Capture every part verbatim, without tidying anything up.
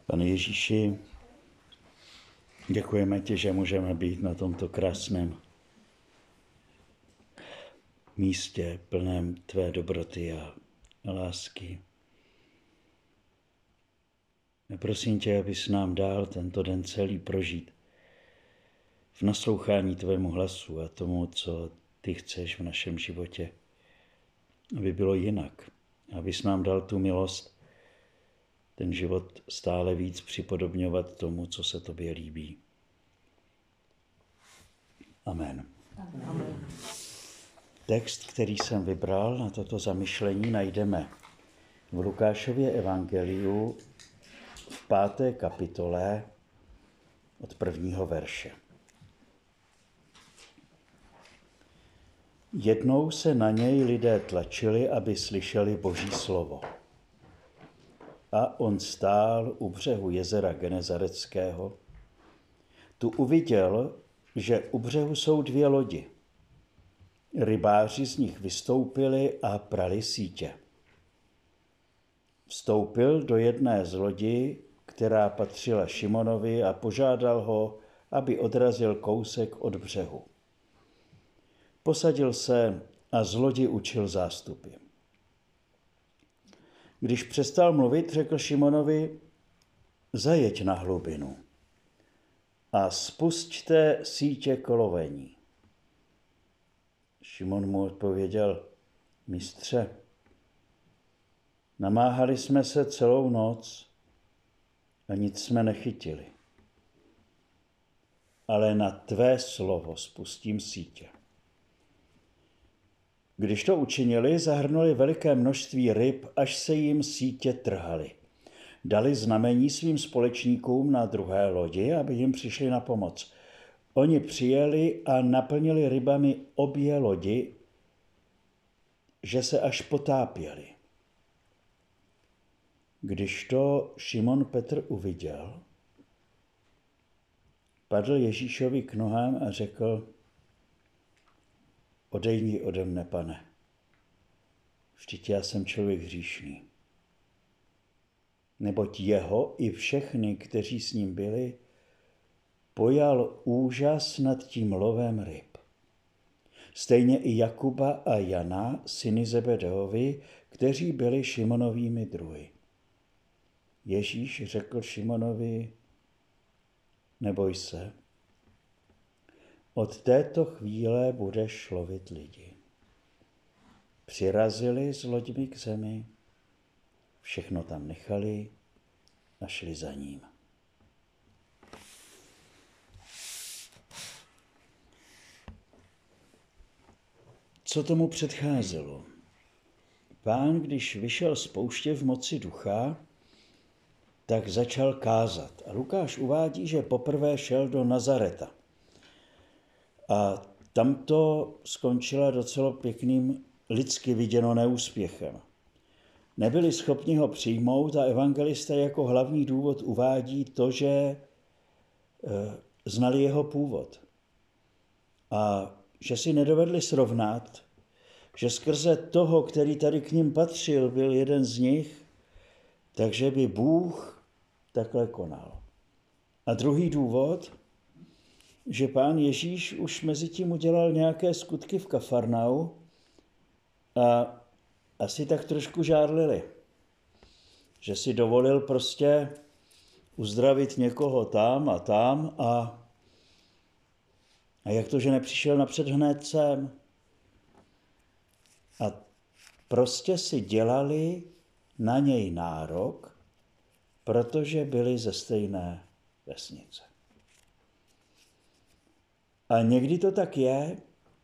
Pane Ježíši, děkujeme ti, že můžeme být na tomto krásném místě plném tvé dobroty a lásky. A prosím tě, abys nám dal tento den celý prožít v naslouchání tvému hlasu a tomu, co ty chceš v našem životě, aby bylo jinak. Abys nám dal tu milost, ten život stále víc připodobňovat tomu, co se tobě líbí. Amen. Amen. Text, který jsem vybral na toto zamyšlení, najdeme v Lukášově evangeliu v páté kapitole od prvního verše. Jednou se na něj lidé tlačili, aby slyšeli Boží slovo. A on stál u břehu jezera Genezareckého. Tu uviděl, že u břehu jsou dvě lodi. Rybáři z nich vystoupili a prali sítě. Vstoupil do jedné z lodí, která patřila Šimonovi, a požádal ho, aby odrazil kousek od břehu. Posadil se a z lodi učil zástupy. Když přestal mluvit, řekl Šimonovi: zajeď na hlubinu a spusťte sítě k lovení. Šimon mu odpověděl: mistře, namáhali jsme se celou noc a nic jsme nechytili. Ale na tvé slovo spustím sítě. Když to učinili, zahrnuli veliké množství ryb, až se jim sítě trhaly. Dali znamení svým společníkům na druhé lodi, aby jim přišli na pomoc. Oni přijeli a naplnili rybami obě lodi, že se až potápěli. Když to Šimon Petr uviděl, padl Ježíšovi k nohám a řekl: odejdi ode mne, Pane, vždyť já jsem člověk hříšný. Neboť jeho i všechny, kteří s ním byli, pojal úžas nad tím lovem ryb. Stejně i Jakuba a Jana, syny Zebedeovi, kteří byli Šimonovými druhy. Ježíš řekl Šimonovi: neboj se, od této chvíle budeš lovit lidi. Přirazili s loďmi k zemi, všechno tam nechali a šli za ním. Co tomu předcházelo? Pán, když vyšel z pouště v moci ducha, tak začal kázat. A Lukáš uvádí, že poprvé šel do Nazareta. A tam to skončilo docela pěkným, lidsky viděno, neúspěchem. Nebyli schopni ho přijmout a evangelista jako hlavní důvod uvádí to, že e, znali jeho původ. A že si nedovedli srovnat, že skrze toho, který tady k ním patřil, byl jeden z nich, takže by Bůh takhle konal. A druhý důvod, že pán Ježíš už mezi tím udělal nějaké skutky v Kafarnau a asi tak trošku žárlili. Že si dovolil prostě uzdravit někoho tam a tam a, a jak to, že nepřišel napřed hned sem. A prostě si dělali na něj nárok, protože byli ze stejné vesnice. A někdy to tak je,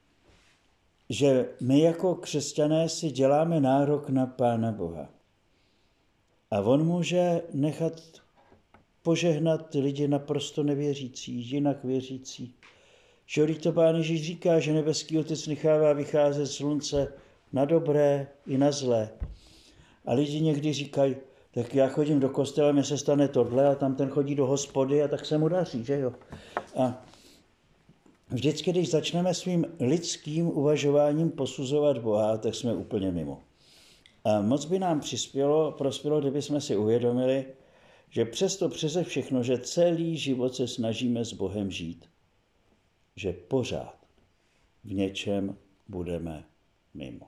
že my jako křesťané si děláme nárok na Pána Boha. A on může nechat požehnat lidi naprosto nevěřící, jinak věřící. Že když to Pán Ježíš říká, že nebeský Otec nechává vycházet slunce na dobré i na zlé. A lidi někdy říkají: tak já chodím do kostela, mně se stane tohle, a tam ten chodí do hospody a tak se mu daří, že jo. A vždycky, když začneme svým lidským uvažováním posuzovat Boha, tak jsme úplně mimo. A moc by nám přispělo, prospělo, kdyby jsme si uvědomili, že přesto přeze všechno, že celý život se snažíme s Bohem žít, že pořád v něčem budeme mimo.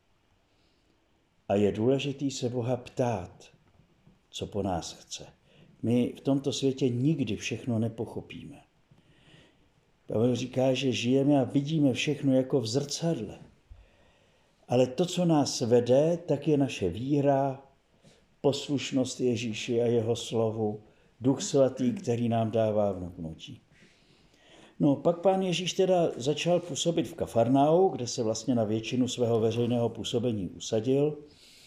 A je důležitý se Boha ptát, co po nás chce. My v tomto světě nikdy všechno nepochopíme. Pavel říká, že žijeme a vidíme všechno jako v zrcadle. Ale to, co nás vede, tak je naše víra, poslušnost Ježíši a jeho slovu, Duch svatý, který nám dává vnuknutí. No, pak pán Ježíš teda začal působit v Kafarnau, kde se vlastně na většinu svého veřejného působení usadil.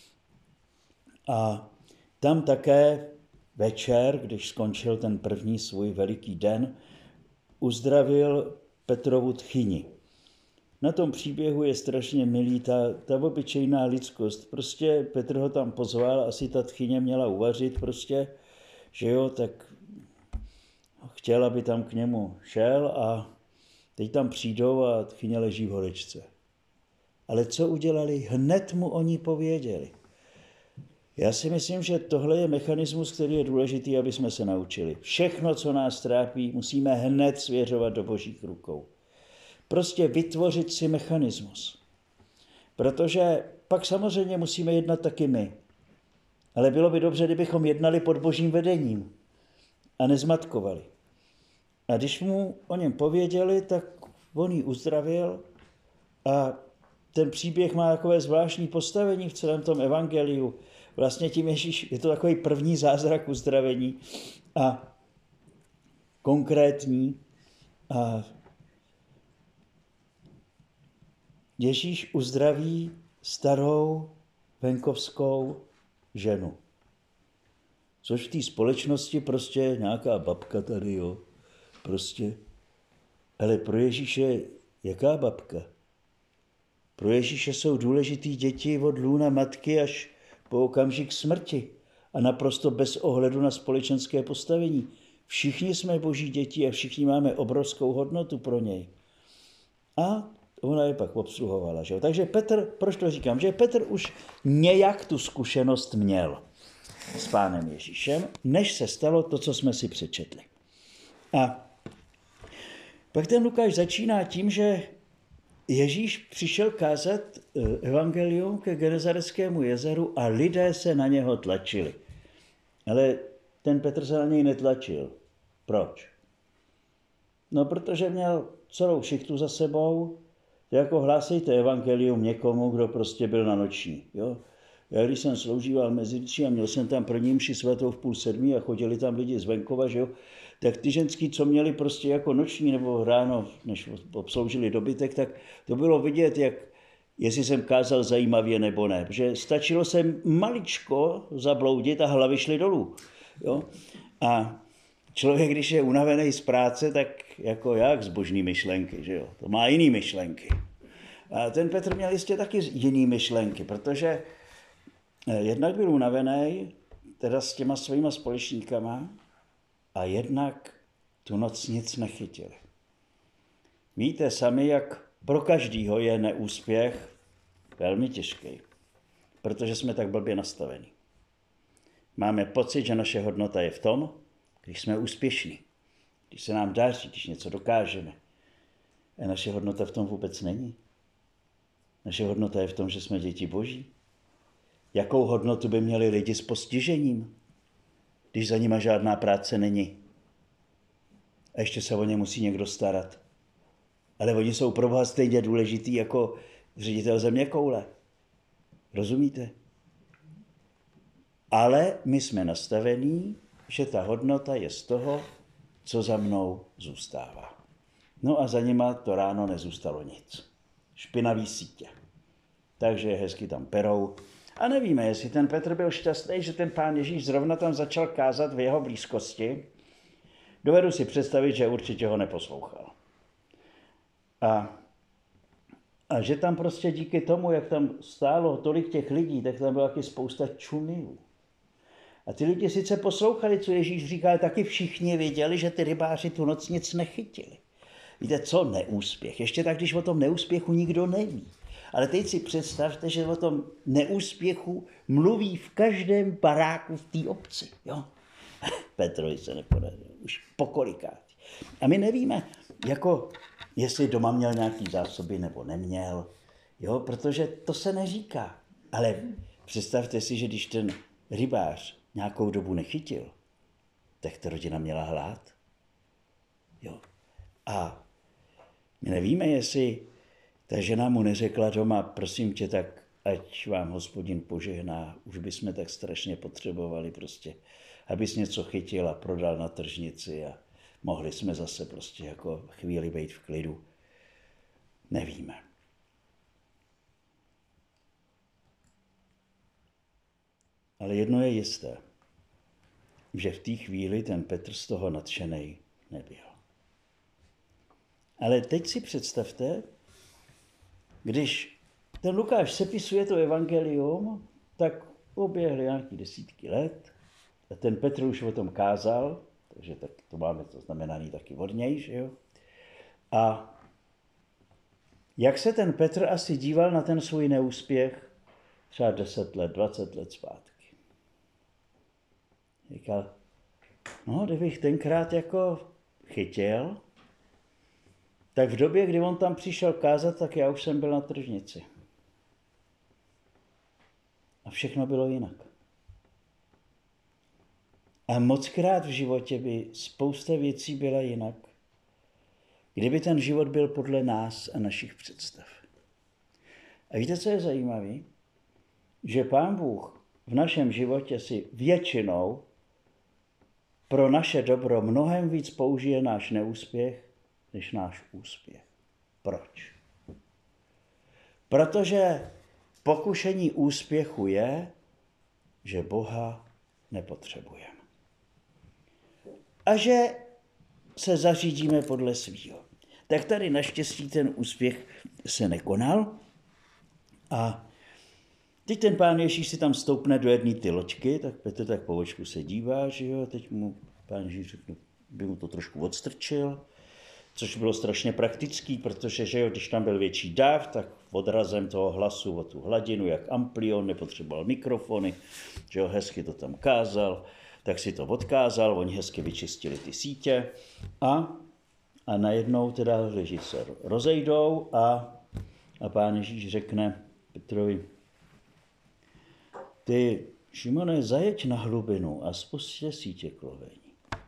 A tam také večer, když skončil ten první svůj veliký den, uzdravil Petrovu tchyni. Na tom příběhu je strašně milý ta, ta obyčejná lidskost. Prostě Petr ho tam pozval, asi ta tchyně měla uvařit prostě, že jo, tak chtěl, aby tam k němu šel a teď tam přijdou a tchyně leží v horečce. Ale co udělali? Hned mu oni pověděli. Já si myslím, že tohle je mechanismus, který je důležitý, aby jsme se naučili. Všechno, co nás trápí, musíme hned svěřovat do Božích rukou. Prostě vytvořit si mechanismus. Protože pak samozřejmě musíme jednat taky my. Ale bylo by dobře, kdybychom jednali pod Božím vedením a nezmatkovali. A když mu o něm pověděli, tak on ji uzdravil a ten příběh má takové zvláštní postavení v celém tom evangeliu. Vlastně tím Ježíš, je to takový první zázrak uzdravení a konkrétní. A Ježíš uzdraví starou venkovskou ženu. Což v té společnosti prostě nějaká babka tady, jo. Prostě. Ale pro Ježíše jaká babka? Pro Ježíše jsou důležitý děti od lůna matky až po okamžik smrti a naprosto bez ohledu na společenské postavení. Všichni jsme Boží děti a všichni máme obrovskou hodnotu pro něj. A ona je pak obsluhovala. Že? Takže Petr, proč to říkám? Že Petr už nějak tu zkušenost měl s pánem Ježíšem, než se stalo to, co jsme si přečetli. A pak ten Lukáš začíná tím, že Ježíš přišel kázat evangelium ke Genezareckému jezeru a lidé se na něho tlačili. Ale ten Petr se na něj netlačil. Proč? No, protože měl celou šichtu za sebou, jako hlásejte evangelium někomu, kdo prostě byl na noční. Jo? Já když jsem sloužíval mezi a měl jsem tam první mši svatou v půl sedmí a chodili tam lidi z venkova, že jo? Tak ty ženský, co měli prostě jako noční nebo ráno, než obsloužili dobytek, tak to bylo vidět, jak, jestli jsem kázal zajímavě nebo ne. Protože stačilo se maličko zabloudit a hlavy šly dolů. Jo? A člověk, když je unavený z práce, tak jako jak zbožný myšlenky, že jo? To má jiný myšlenky. A ten Petr měl jistě taky jiný myšlenky, protože jednak byl unavený, teda s těma svýma společníkama, a jednak tu noc nic nechytili. Víte sami, jak pro každýho je neúspěch velmi těžký, protože jsme tak blbě nastavení. Máme pocit, že naše hodnota je v tom, když jsme úspěšní, když se nám daří, když něco dokážeme. A naše hodnota v tom vůbec není. Naše hodnota je v tom, že jsme děti Boží. Jakou hodnotu by měli lidi s postižením, když za nima žádná práce není? A ještě se o ně musí někdo starat. Ale oni jsou pro Boha stejně důležitý jako ředitel zeměkoule. Rozumíte? Ale my jsme nastavení, že ta hodnota je z toho, co za mnou zůstává. No a za nima to ráno nezůstalo nic. Špinavý sítě. Takže hezky tam perou. A nevíme, jestli ten Petr byl šťastný, že ten pán Ježíš zrovna tam začal kázat v jeho blízkosti. Dovedu si představit, že určitě ho neposlouchal. A, a že tam prostě díky tomu, jak tam stálo tolik těch lidí, tak tam byla taky spousta čumilů. A ty lidi sice poslouchali, co Ježíš říkal, ale taky všichni věděli, že ty rybáři tu noc nic nechytili. Víte, co neúspěch? Ještě tak, když o tom neúspěchu nikdo neví. Ale teď si představte, že o tom neúspěchu mluví v každém baráku v té obci. Jo? Petrovi se nepodařilo, už pokolikrát. A my nevíme, jako jestli doma měl nějaký zásoby nebo neměl, jo, protože to se neříká. Ale představte si, že když ten rybář nějakou dobu nechytil, tak ta rodina měla hlad. Jo. A my nevíme, jestli ta žena mu neřekla doma, prosím tě, tak ať vám Hospodin požehná, už bychom tak strašně potřebovali prostě, abys něco chytil a prodal na tržnici a mohli jsme zase prostě jako chvíli být v klidu. Nevíme. Ale jedno je jisté, že v té chvíli ten Petr z toho nadšenej nebyl. Ale teď si představte, když ten Lukáš sepisuje to evangelium, tak uběhly nějaký desítky let a ten Petr už o tom kázal, takže tak to máme to znamenaný taky od něj, že jo? A jak se ten Petr asi díval na ten svůj neúspěch třeba deset let, dvacet let zpátky. Říkal, no, kdybych tenkrát jako chytil, tak v době, kdy on tam přišel kázat, tak já už jsem byl na tržnici. A všechno bylo jinak. A mockrát v životě by spousta věcí byla jinak, kdyby ten život byl podle nás a našich představ. A víte, co je zajímavé? Že Pán Bůh v našem životě si většinou pro naše dobro mnohem víc použije náš neúspěch, než náš úspěch. Proč? Protože pokušení úspěchu je, že Boha nepotřebujeme. A že se zařídíme podle svýho. Tak tady naštěstí ten úspěch se nekonal a teď ten Pán Ježíš si tam stoupne do jedné ty loďky, tak Petr tak po očku se dívá, že jo, teď mu Pán Ježíš řekne, by mu to trošku odstrčil, což bylo strašně praktický, protože že jo, když tam byl větší dáv, tak odrazem toho hlasu o tu hladinu, jak amplion, nepotřeboval mikrofony, že jo, hezky to tam kázal, tak si to odkázal, oni hezky vyčistili ty sítě a, a najednou teda lidi se rozejdou a, a Pán Ježíš řekne Petrovi, ty, Šimone, zajeď na hlubinu a spustě sítě k lovení.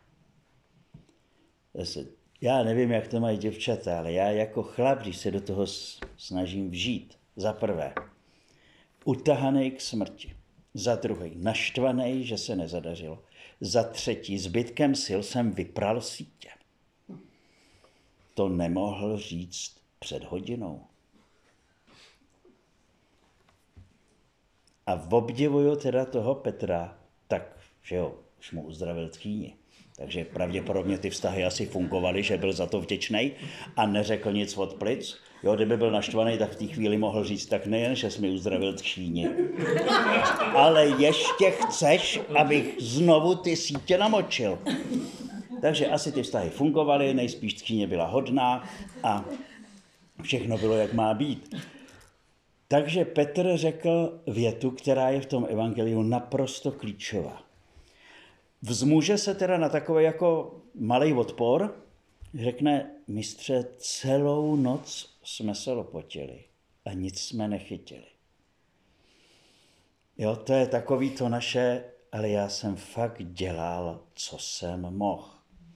Zase, já nevím, jak to mají děvčata, ale já jako chlap, když se do toho snažím vžít, za prvé, utahanej k smrti, za druhý, naštvanej, že se nezadařilo, za třetí, zbytkem sil jsem vypral sítě. To nemohl říct před hodinou. A obdivuju teda toho Petra, tak, že jo, už mu uzdravil tchýni. Takže pravděpodobně ty vztahy asi fungovaly, že byl za to vděčnej a neřekl nic od plic. Jo, kdyby byl naštvaný, tak v té chvíli mohl říct, tak nejen, že jsi mi uzdravil tchýni, ale ještě chceš, abych znovu ty sítě namočil. Takže asi ty vztahy fungovaly, nejspíš tchýně byla hodná a všechno bylo, jak má být. Takže Petr řekl větu, která je v tom evangeliu naprosto klíčová. Vzmůže se teda na takový jako malý odpor, řekne, mistře, celou noc jsme se lopotili a nic jsme nechytili. Jo, to je takový to naše, ale já jsem fakt dělal, co jsem mohl.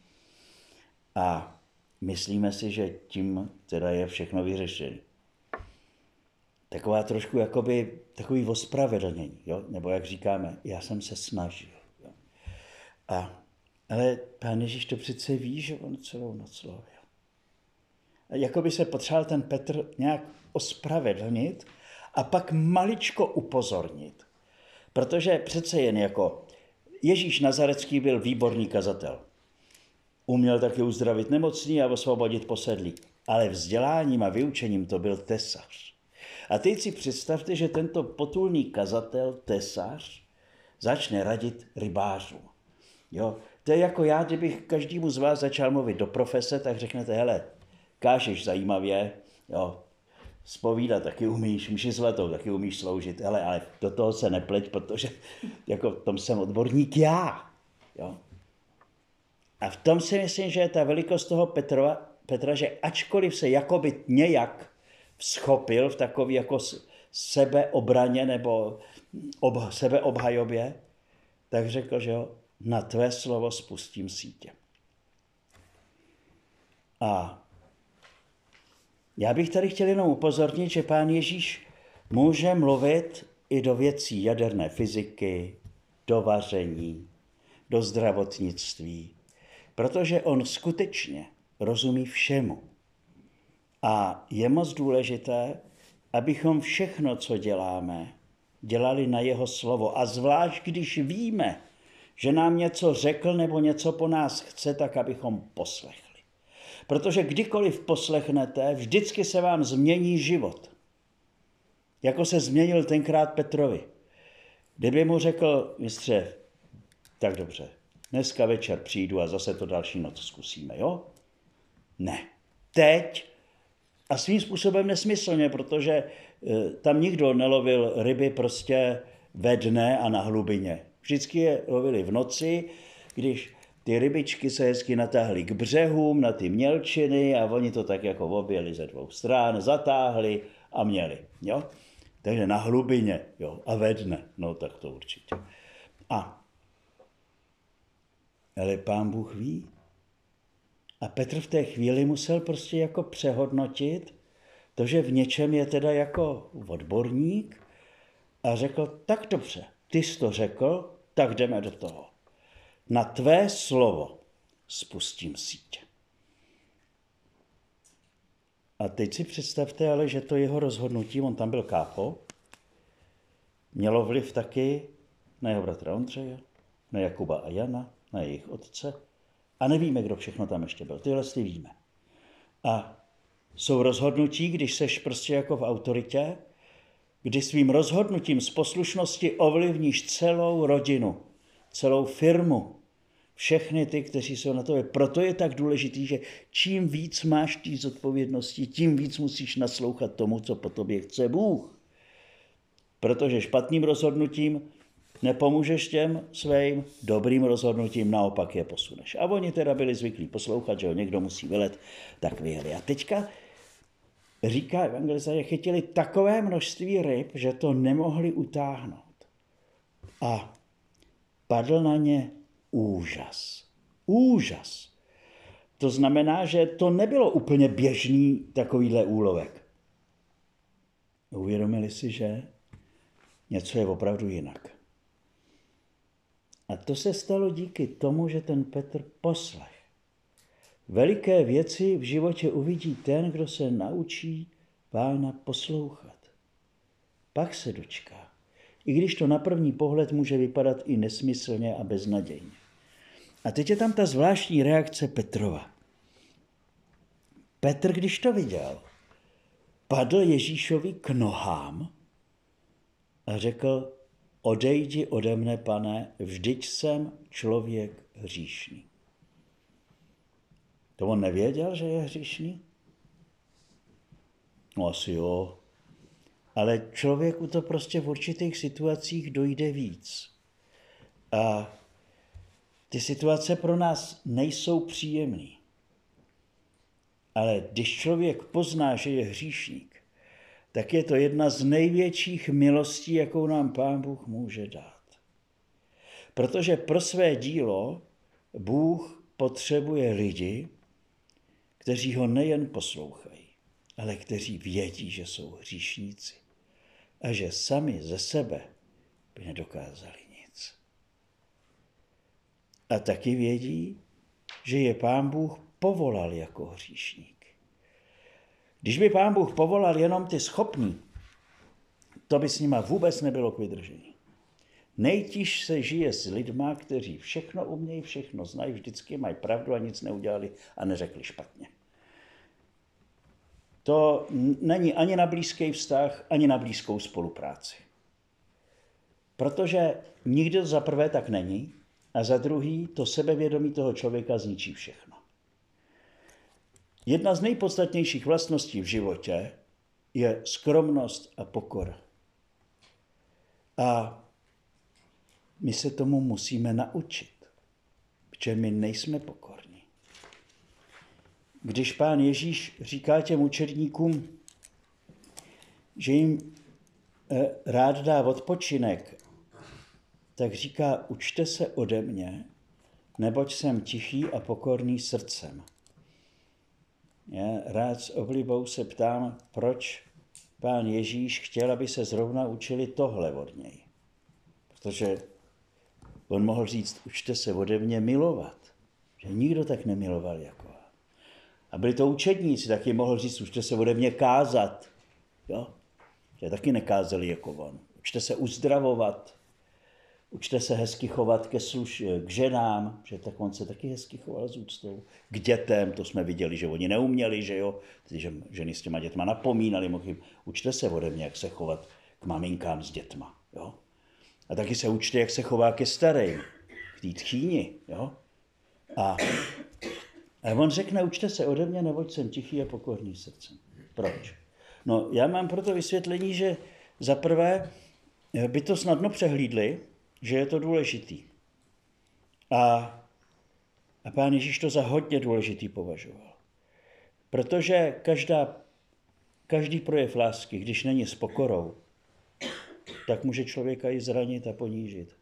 A myslíme si, že tím teda je všechno vyřešené. Taková trošku jakoby, takový ospravedlnění, jo? Nebo jak říkáme, já jsem se snažil. Jo? A, ale Pán Ježíš to přece ví, že on celou noc lovil. A jakoby se potřeboval ten Petr nějak ospravedlnit a pak maličko upozornit. Protože přece jen jako Ježíš Nazarecký byl výborný kazatel. Uměl taky uzdravit nemocný a osvobodit posedlí. Ale vzděláním a vyučením to byl tesař. A teď si představte, že tento potulný kazatel, tesař, začne radit rybářům. Jo? To je jako já, kdybych každému z vás začal mluvit do profese, tak řeknete, hele, kážeš zajímavě, jo, zpovídat taky umíš, mši svatou taky umíš sloužit, hele, ale do toho se nepleť, protože jako v tom jsem odborník já. Jo? A v tom si myslím, že je ta velikost toho Petrova, Petra, že ačkoliv se jakoby nějak vzchopil v takový jako sebeobraně nebo ob, sebeobhajobě, tak řekl, že jo, na tvé slovo spustím sítě. A já bych tady chtěl jenom upozornit, že Pán Ježíš může mluvit i do věcí jaderné fyziky, do vaření, do zdravotnictví, protože on skutečně rozumí všemu. A je moc důležité, abychom všechno, co děláme, dělali na jeho slovo. A zvlášť, když víme, že nám něco řekl nebo něco po nás chce, tak abychom poslechli. Protože kdykoliv poslechnete, vždycky se vám změní život. Jako se změnil tenkrát Petrovi. Kdyby mu řekl, mistře, tak dobře, dneska večer přijdu a zase to další noc zkusíme, jo? Ne. Teď a svým způsobem nesmyslně, protože tam nikdo nelovil ryby prostě ve dne a na hlubině. Vždycky je lovili v noci, když ty rybičky se hezky natáhly k břehům, na ty mělčiny a oni to tak jako objeli ze dvou stran, zatáhli a měli, jo? Takže na hlubině, jo, a ve dne, no tak to určitě. A, ale Pán Bůh ví. A Petr v té chvíli musel prostě jako přehodnotit to, že v něčem je teda jako odborník a řekl, tak dobře, ty jsi to řekl, tak jdeme do toho. Na tvé slovo spustím sítě. A teď si představte ale, že to jeho rozhodnutí, on tam byl kápo, mělo vliv taky na jeho bratra Ondřeje, na Jakuba a Jana, na jejich otce. A nevíme, kdo všechno tam ještě byl. Tyhle si víme. A jsou rozhodnutí, když seš prostě jako v autoritě, kdy svým rozhodnutím z poslušnosti ovlivníš celou rodinu, celou firmu, všechny ty, kteří jsou na to. Proto je tak důležitý, že čím víc máš té zodpovědnosti, tím víc musíš naslouchat tomu, co po tobě chce Bůh. Protože špatným rozhodnutím nepomůžeš těm svým, dobrým rozhodnutím naopak je posuneš. A oni teda byli zvyklí poslouchat, že ho někdo musí vylet, tak vyjeli. A teďka říká evangelista, že chytili takové množství ryb, že to nemohli utáhnout. A padl na ně úžas. Úžas. To znamená, že to nebylo úplně běžný takovýhle úlovek. Uvědomili si, že něco je opravdu jinak. A to se stalo díky tomu, že ten Petr poslech. Veliké věci v životě uvidí ten, kdo se naučí Pána poslouchat. Pak se dočká. I když to na první pohled může vypadat i nesmyslně a beznadějně. A teď je tam ta zvláštní reakce Petrova. Petr, když to viděl, padl Ježíšovi k nohám a řekl, odejdi ode mne, Pane, vždyť jsem člověk hříšný. To on nevěděl, že je hříšný? No asi jo. Ale člověku to prostě v určitých situacích dojde víc. A ty situace pro nás nejsou příjemné. Ale když člověk pozná, že je hříšník, tak je to jedna z největších milostí, jakou nám Pán Bůh může dát. Protože pro své dílo Bůh potřebuje lidi, kteří ho nejen poslouchají, ale kteří vědí, že jsou hříšníci a že sami ze sebe by nedokázali nic. A taky vědí, že je Pán Bůh povolal jako hříšník. Když by Pán Bůh povolal jenom ty schopný, to by s nima vůbec nebylo k vydržení. Nejtíž se žije s lidma, kteří všechno umějí, všechno znají, vždycky mají pravdu a nic neudělali a neřekli špatně. To není ani na blízký vztah, ani na blízkou spolupráci. Protože nikdo za prvé tak není a za druhý to sebevědomí toho člověka zničí všechno. Jedna z nejpodstatnějších vlastností v životě je skromnost a pokora. A my se tomu musíme naučit, protože my nejsme pokorní. když Pán Ježíš říká těm učedníkům, že jim rád dá odpočinek, tak říká, učte se ode mě, neboť jsem tichý a pokorný srdcem. Já rád s oblibou se ptám, proč Pán Ježíš chtěl, aby se zrovna učili tohle od něj. Protože on mohl říct, učte se ode mě milovat. Že nikdo tak nemiloval jako on. A byli to učedníci, taky mohl říct, učte se ode mě kázat. Jo? Že taky nekázali jako on. Učte se uzdravovat. Učte se hezky chovat ke služ, k ženám, že tak on se taky hezky choval s úctou. K dětem, to jsme viděli, že oni neuměli, že jo. Že ženy s těma dětma napomínali, mohli, učte se ode mě, jak se chovat k maminkám s dětma. Jo? A taky se učte, jak se chová ke starým, k té tchýni. Jo? A, a on řekne, učte se ode mě, neboť jsem tichý a pokorný srdcem. Proč? No, já mám proto vysvětlení, že za prvé by to snadno přehlídli, že je to důležitý. A, a Pán Ježíš to za hodně důležitý považoval. Protože každá, každý projev lásky, když není s pokorou, tak může člověka i zranit a ponížit.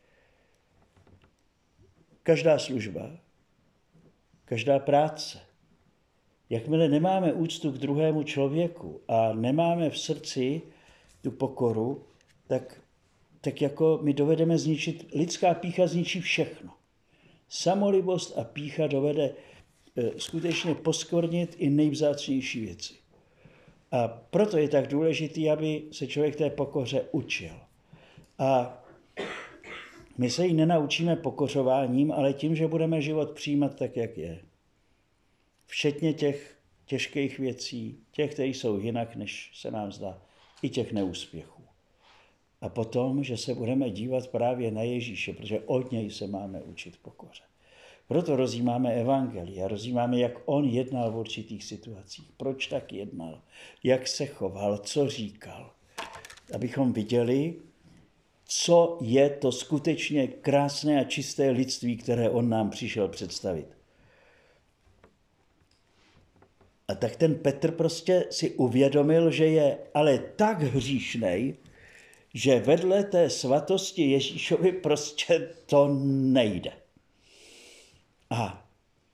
Každá služba, každá práce, jakmile nemáme úctu k druhému člověku a nemáme v srdci tu pokoru, tak, tak jako my dovedeme zničit, lidská pýcha zničí všechno. Samolibost a pýcha dovede e, skutečně poskvrnit i nejvzácnější věci. A proto je tak důležitý, aby se člověk té pokoře učil. A my se ji nenaučíme pokořováním, ale tím, že budeme život přijímat tak, jak je. Včetně těch těžkých věcí, těch, které jsou jinak, než se nám zdá, i těch neúspěchů. A potom, že se budeme dívat právě na Ježíše, protože od něj se máme učit pokoře. Proto rozjímáme evangelia, rozjímáme, jak on jednal v určitých situacích, proč tak jednal, jak se choval, co říkal. Abychom viděli, co je to skutečně krásné a čisté lidství, které on nám přišel představit. A tak ten Petr prostě si uvědomil, že je ale tak hříšnej, že vedle té svatosti Ježíšovi prostě to nejde. A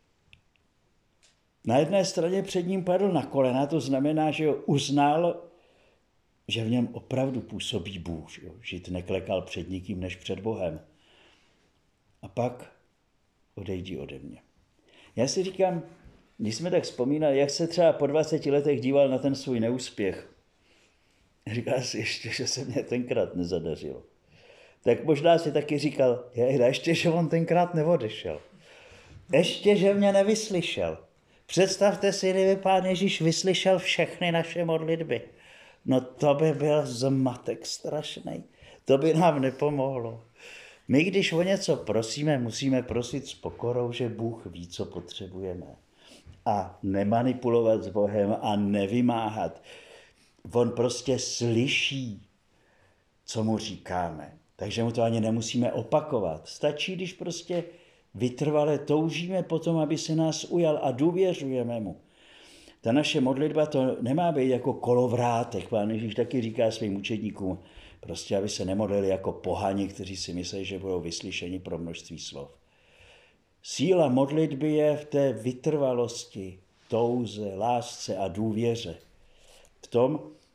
na jedné straně před ním padl na kolena, to znamená, že ho uznal, že v něm opravdu působí Bůh. Že žid neklekal před nikým než před Bohem. A pak odejdi ode mě. Já si říkám, když jsme tak vzpomínali, jak se třeba po dvaceti letech díval na ten svůj neúspěch, říká si ještě, že se mě tenkrát nezadařilo. Tak možná si taky říkal, je, ještě, že on tenkrát neodešel. Ještě, že mě nevyslyšel. Představte si, kdyby Pán Ježíš vyslyšel všechny naše modlitby. No to by byl zmatek strašný. To by nám nepomohlo. My, když o něco prosíme, musíme prosit s pokorou, že Bůh ví, co potřebujeme. A nemanipulovat s Bohem a nevymáhat. On prostě slyší, co mu říkáme. Takže mu to ani nemusíme opakovat. Stačí, když prostě vytrvale toužíme potom, aby se nás ujal a důvěřujeme mu. Ta naše modlitba to nemá být jako kolovrátek. Pán Ježíš taky říká svým učedníkům, prostě aby se nemodlili jako pohani, kteří si myslí, že budou vyslyšeni pro množství slov. Síla modlitby je v té vytrvalosti, touze, lásce a důvěře. V tom,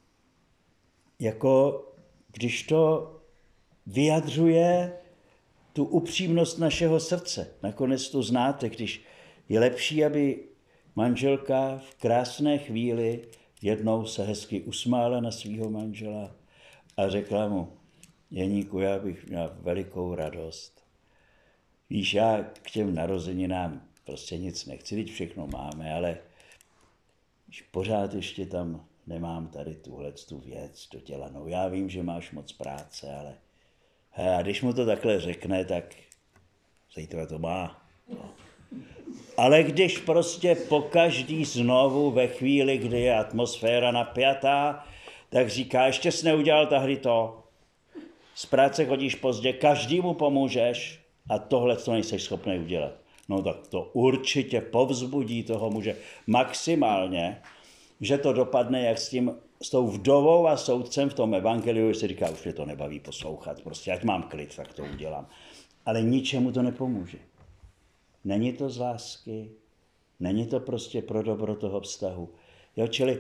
jako když to vyjadřuje tu upřímnost našeho srdce. Nakonec to znáte, když je lepší, aby manželka v krásné chvíli jednou se hezky usmála na svého manžela a řekla mu, Jeníku, já bych měla velikou radost. Víš, já k těm narozeninám prostě nic nechci, teď všechno máme, ale pořád ještě tam nemám tady tuhle tu věc dodělanou. Já vím, že máš moc práce, ale he, a když mu to takhle řekne, tak zítra to má. No. Ale když prostě pokaždý znovu ve chvíli, kdy je atmosféra napjatá, tak říká, ještě jsi neudělal tahdy to. Z práce chodíš pozdě, každému pomůžeš a tohle to nejseš schopný udělat. No tak to určitě povzbudí toho muže maximálně, že to dopadne jak s tím, s tou vdovou a soudcem v tom evangeliu, že si říká, už mě to nebaví poslouchat, prostě ať mám klid, tak to udělám. Ale ničemu to nepomůže. Není to z lásky, není to prostě pro dobro toho vztahu. Jo, čili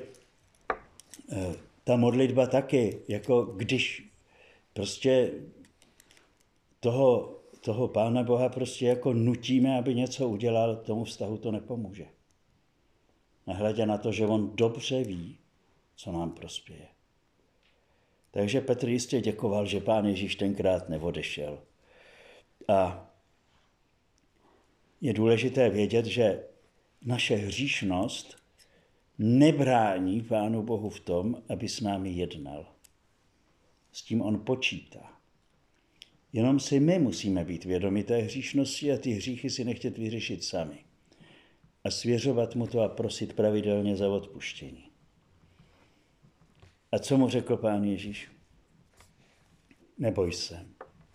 ta modlitba taky, jako když prostě toho, toho Pána Boha prostě jako nutíme, aby něco udělal, tomu vztahu to nepomůže. Nehledě na to, že on dobře ví, co nám prospěje. Takže Petr jistě děkoval, že Pán Ježíš tenkrát neodešel. A je důležité vědět, že naše hříšnost nebrání Pánu Bohu v tom, aby s námi jednal. S tím on počítá. Jenom si my musíme být vědomi té hříšnosti a ty hříchy si nechtět vyřešit sami. A svěřovat mu to a prosit pravidelně za odpuštění. A co mu řekl Pán Ježíš? Neboj se.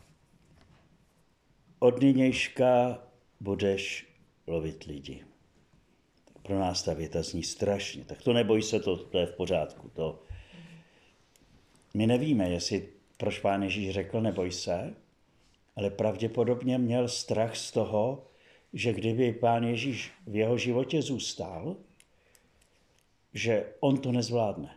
Od nynějška budeš lovit lidi. Pro nás ta věta zní strašně. Tak to neboj se, to, to je v pořádku. To... My nevíme, jestli proč Pán Ježíš řekl neboj se, ale pravděpodobně měl strach z toho, že kdyby Pán Ježíš v jeho životě zůstal, že on to nezvládne.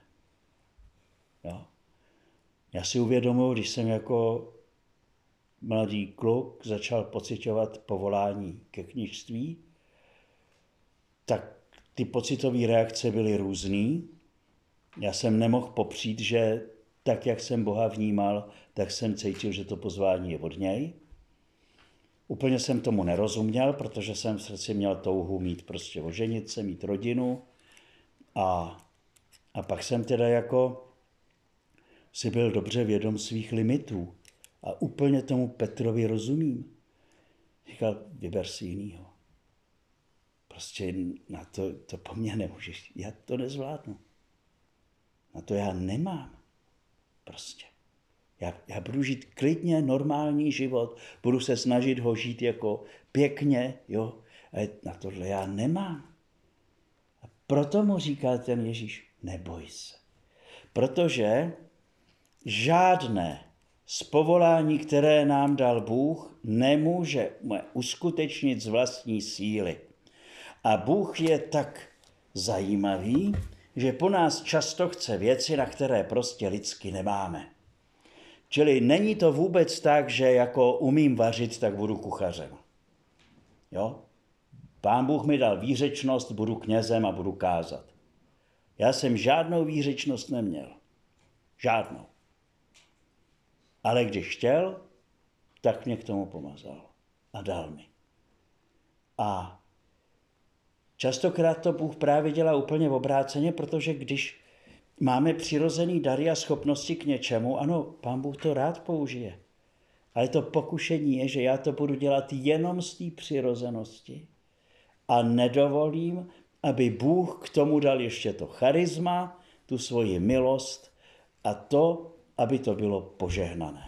Jo? Já si uvědomuji, když jsem jako mladý kluk začal pociťovat povolání ke kněžství, tak ty pocitové reakce byly různý. Já jsem nemohl popřít, že tak, jak jsem Boha vnímal, tak jsem cítil, že to pozvání je od něj. Úplně jsem tomu nerozuměl, protože jsem v srdci měl touhu mít prostě oženit se, mít rodinu. A, a pak jsem teda jako si byl dobře vědom svých limitů. A úplně tomu Petrovi rozumím. Říkal, vyber si jinýho. Prostě na to, to po mně nemůžeš. Já to nezvládnu. Na to já nemám. Prostě. Já, já budu žít klidně, normální život, budu se snažit ho žít jako pěkně, jo, ale na tohle já nemám. A proto mu říká ten Ježíš, neboj se. Protože žádné z povolání, které nám dal Bůh, nemůžeme uskutečnit z vlastní síly. A Bůh je tak zajímavý, že po nás často chce věci, na které prostě lidsky nemáme. Čili není to vůbec tak, že jako umím vařit, tak budu kuchařem. Jo? Pán Bůh mi dal výřečnost, budu knězem a budu kázat. Já jsem žádnou výřečnost neměl. Žádnou. Ale když chtěl, tak mě k tomu pomazal a dal mi. A častokrát to Bůh právě dělá úplně obráceně, protože když máme přirozený dary a schopnosti k něčemu, ano, Pán Bůh to rád použije. Ale to pokušení je, že já to budu dělat jenom z té přirozenosti a nedovolím, aby Bůh k tomu dal ještě to charisma, tu svoji milost a to, aby to bylo požehnané.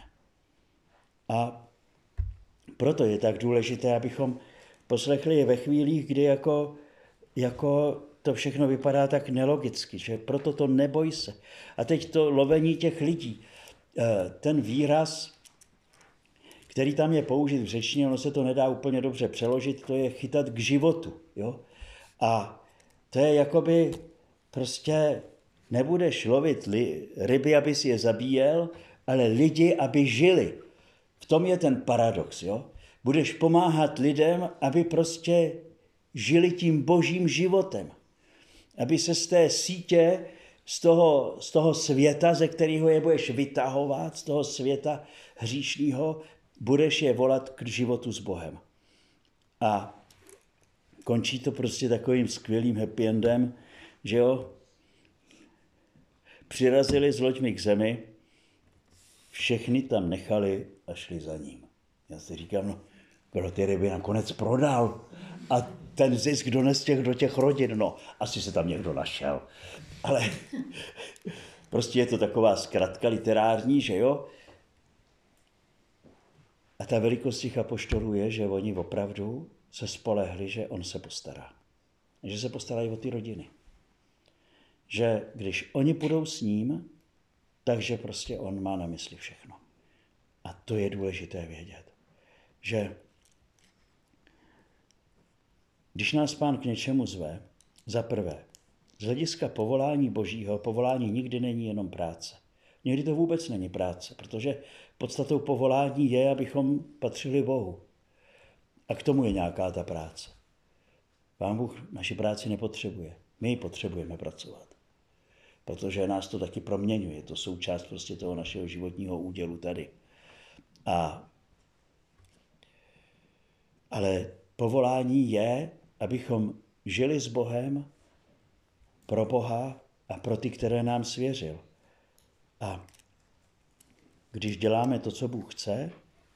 A proto je tak důležité, abychom poslechli je ve chvílích, kdy jako, jako to všechno vypadá tak nelogicky, že proto to neboj se. A teď to lovení těch lidí, ten výraz, který tam je použit v řečtině, ono se to nedá úplně dobře přeložit, to je chytat k životu. Jo? A to je jakoby prostě nebudeš lovit li, ryby, aby si je zabíjel, ale lidi, aby žili. V tom je ten paradox. Jo? Budeš pomáhat lidem, aby prostě žili tím božím životem. Aby se z té sítě, z toho, z toho světa, ze kterého je budeš vytahovat, z toho světa hříšného, budeš je volat k životu s Bohem. A končí to prostě takovým skvělým happy endem, že jo, přirazili s loďmi k zemi, všechny tam nechali a šli za ním. Já si říkám, no, kdo ty ryby nakonec prodal a ten zisk dones těch do těch rodin, no, asi se tam někdo našel. Ale prostě je to taková zkratka literární, že jo. A ta velikost těch apoštolů je, že oni opravdu se spolehli, že on se postará. Že se postarají o ty rodiny. Že když oni půjdou s ním, takže prostě on má na mysli všechno. A to je důležité vědět. Že když nás Pán k něčemu zve, za prvé, z hlediska povolání Božího, povolání nikdy není jenom práce. Někdy to vůbec není práce, protože podstatou povolání je, abychom patřili Bohu. A k tomu je nějaká ta práce. Pán Bůh naši práci nepotřebuje. My ji potřebujeme pracovat. Protože nás to taky proměňuje. Je to součást prostě toho našeho životního údělu tady. A, ale povolání je, abychom žili s Bohem pro Boha a pro ty, které nám svěřil. A když děláme to, co Bůh chce,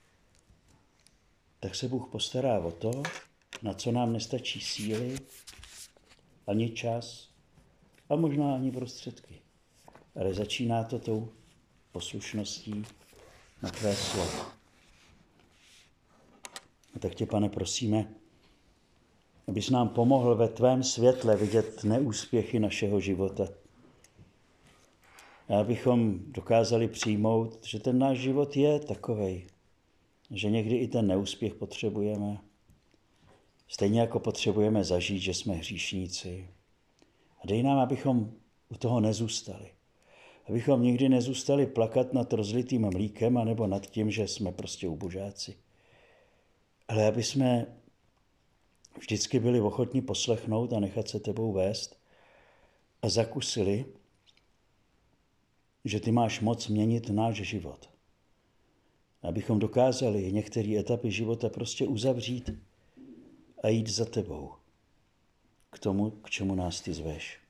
tak se Bůh postará o to, na co nám nestačí síly, ani čas a možná ani prostředky. Ale začíná to tou poslušností na tvé slovo. A tak tě, Pane, prosíme, abys nám pomohl ve tvém světle vidět neúspěchy našeho života. A abychom dokázali přijmout, že ten náš život je takovej, že někdy i ten neúspěch potřebujeme. Stejně jako potřebujeme zažít, že jsme hříšníci. A dej nám, abychom u toho nezůstali. Abychom nikdy nezůstali plakat nad rozlitým mlíkem anebo nad tím, že jsme prostě ubožáci. Ale aby jsme vždycky byli ochotní poslechnout a nechat se tebou vést a zakusili, že ty máš moc měnit náš život. Abychom dokázali některé etapy života prostě uzavřít a jít za tebou k tomu, k čemu nás ty zveš.